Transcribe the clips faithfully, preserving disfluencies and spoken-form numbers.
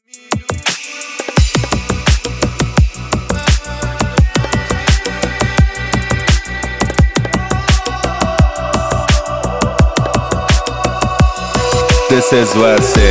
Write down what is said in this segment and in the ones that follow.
This is Verse.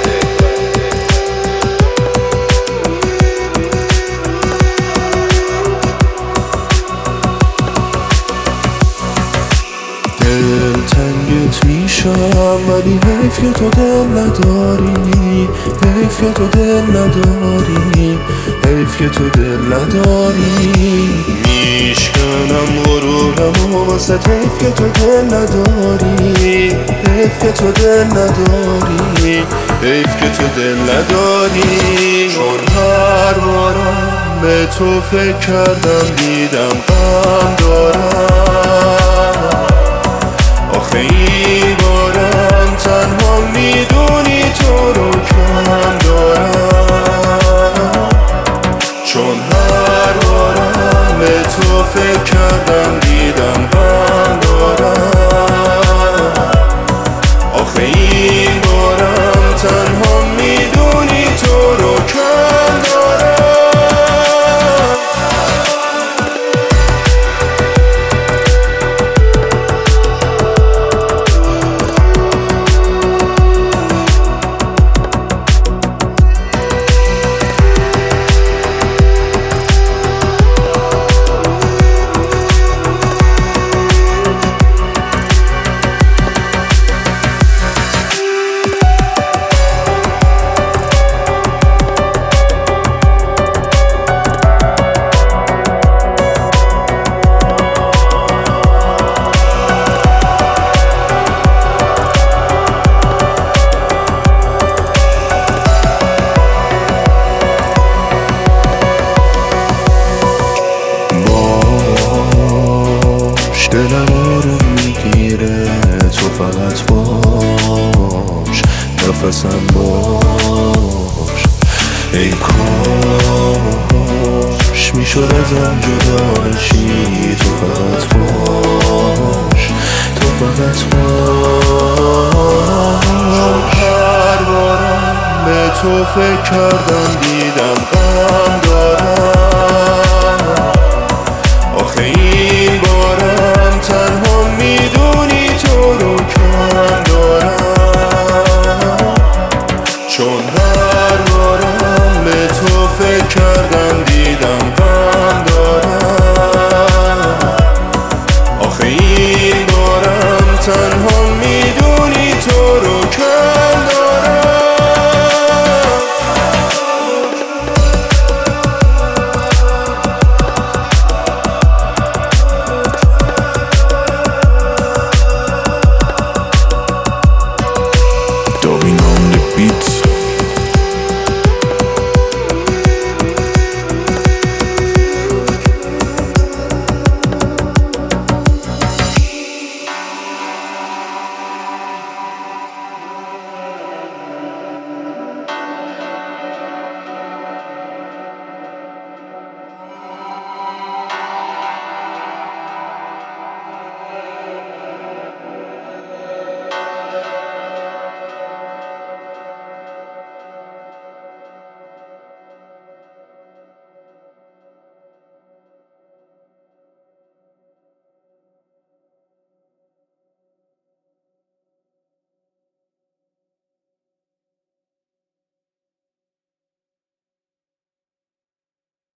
دلتنگت میشم ولی حیف که تو دل نداری، حیف که تو دل نداری، حیف که تو دل نداری. میشکنم غرورم و واسه حیف که تو دل نداری، حیف که تو دل نداری، حیف که تو دل نداری. چون هر بارم به تو فکر کردم دیدم غم دارم، آخه این بارم تنها میدونی تو رو کم دارم. چون هر بارم به تو فکر کردم دیدم غم دارم، آخه این بارم تنها میدونی تو رو کم دارم. دلم آروم میگیره تو فقط باش، نفسم باش. ای کاش میشد ازم جدا نشی، تو فقط باش، تو فقط باش. هر بارم به تو فکر کردم دیدم غم دارم، آخه این بارم تنها میدونی تو رو کم دارم. چون هر بارم به تو فکر کردم